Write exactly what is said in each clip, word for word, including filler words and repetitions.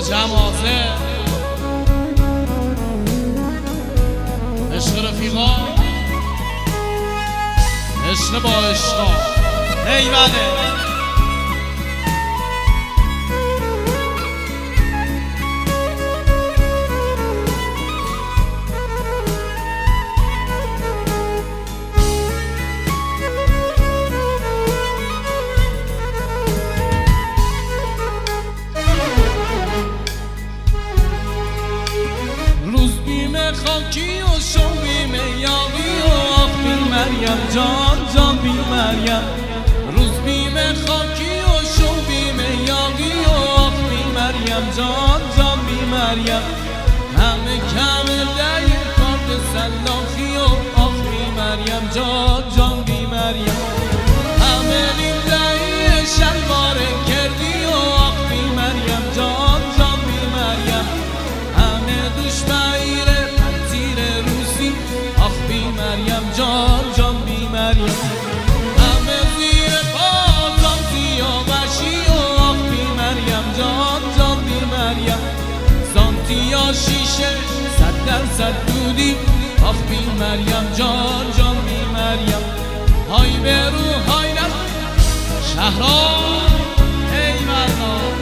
جمازه عشق رفیقا عشق با عشقا ایوانه خاکی و شو بیم یاقی و آخ بی مریم جان جان بی مریم روز بیم خاکی و شو بیم یاقی و آخ بی مریم جان جان بی مریم همه کم دیر کارد سلاخی و آخ بی مریم جان جان بی مریم همه نیم دیر شلوار کردی و آخ بی مریم جان جان بی مریم همه دوش بایره مریم جان جان بی مریم همه زیر پالان سیاوشی و آخ بی مریم جان جان بی مریم سانتیا شیشه صد درصد دودی آخ بی مریم جان جان بی مریم های برو های نم شهران ای مرنا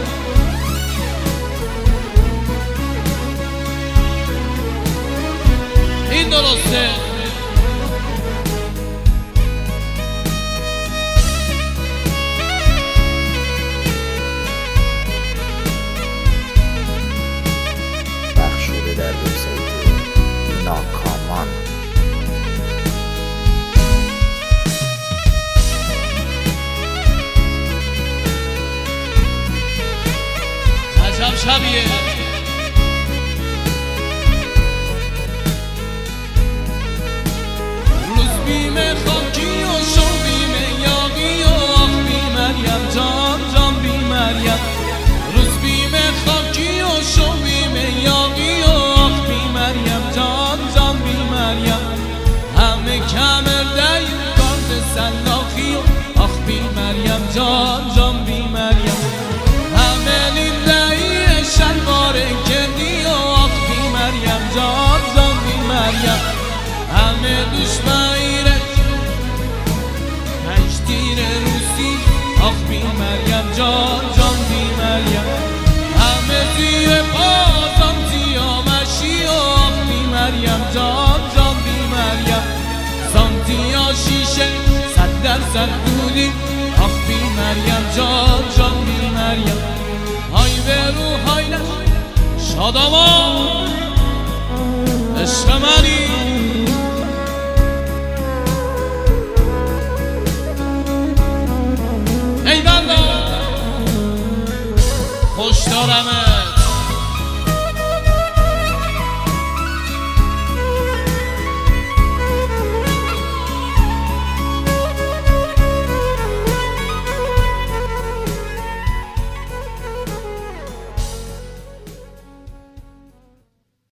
این درسته در وبسایت ناکامان. عجب شبیه روز بیم خاکی و شو بیم یاقی و آخ بی مریم جان جان بی مریم روز بیم خاکی و شو بیم یاقی و آخ بی مریم جان جان بی مریم همه کمر دیر کارد سلاخی و آخ بی مریم جان جان بی مریم همه نیم دیر شلوار کردی و آخ بی مریم جان جان بی مریم همه دوش بایره پنج تیر روسی آخ بی مریم جان جان بی مریم همه زیر پازم سیاوشی و آخ بی مریم جان جان بی مریم سانتیا شیشه صد درصد دودی آخ بی مریم جان جان بی مریم های برو های نش شادامان